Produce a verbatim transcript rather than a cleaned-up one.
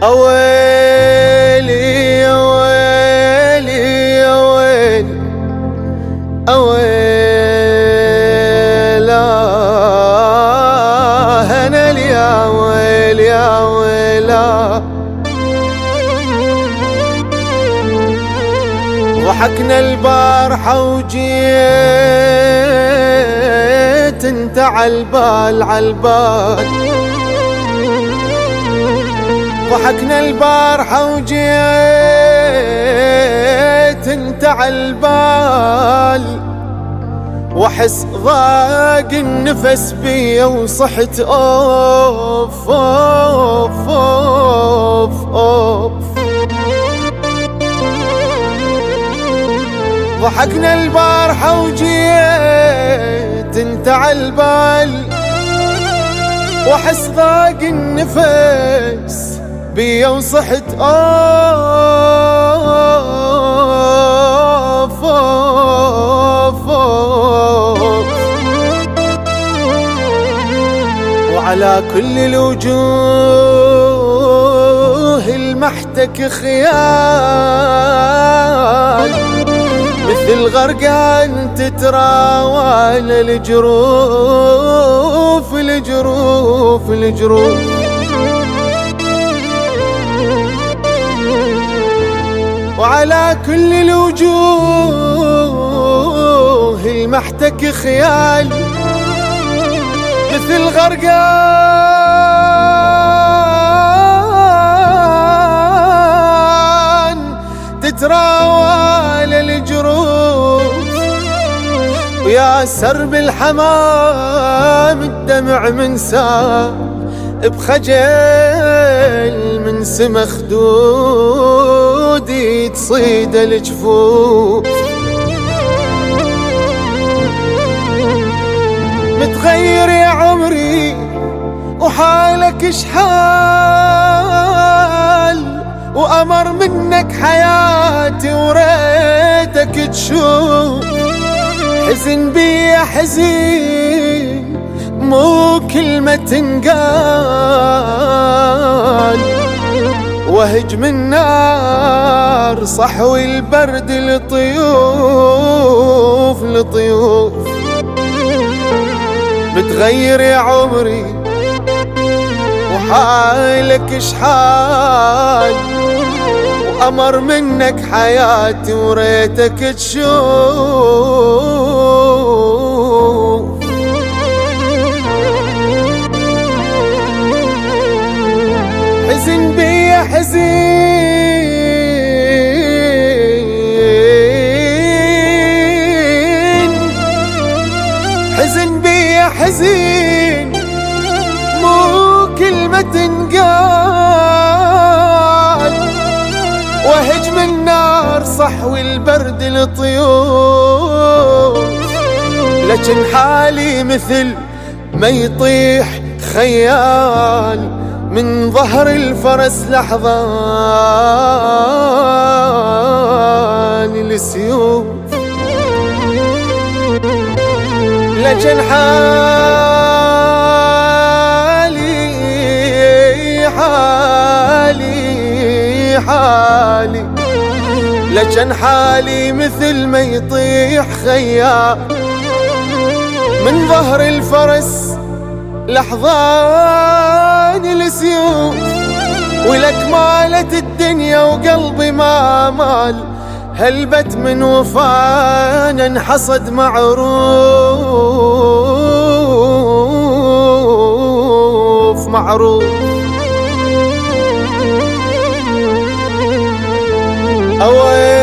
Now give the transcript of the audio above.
أويلي يا ويلي يا ويلي أويلا هنا لي يا ويلي يا ويلا. ضحكنا البارحة وجيت انت عالبال عالبال. ضحكنا البارحة وجيت انت عالبال، واحس ضاق النفس بي وصحت اوف اوف اوف اوف. ضحكنا البارحة وجيت انت عالبال، واحس ضاق النفس بي وصحت اوف اوف اوف. وعلى كل الوجوه المحتك خيال، مثل غرقان تتراوى الجروف الجروف الجروف. وعلى كل الوجوه المحتك خيال، مثل غرقان تتراوى الجروف. ويا سرب الحمام الدمع من ساب بخجل من سما خدودي تصيد الجفوف. متغير يا عمري وحالك شحال، وأمر منك حياتي وريتك تشوف. حزن بي يا حزين مو كلمة تنقال، وهج من نار صحوي البرد لطيوف لطيوف. متغير يا عمري وحالك شحال، وأمر منك حياتي وريتك تشوف. حزن بي يا حزين، حزن بي يا حزين مو كلمة تنقال، وهج من نار صحوي البرد لطيوف. لكن حالي مثل ما يطيح خيال من ظهر الفرس لحظان السيوف. لكن حالي حالي حالي لكن حالي مثل ما يطيح خيال من ظهر الفرس لحظان السيوف. ولك مالت الدنيا وقلبي ما مال، هلبت من وفانا انحصد معروف معروف. أوي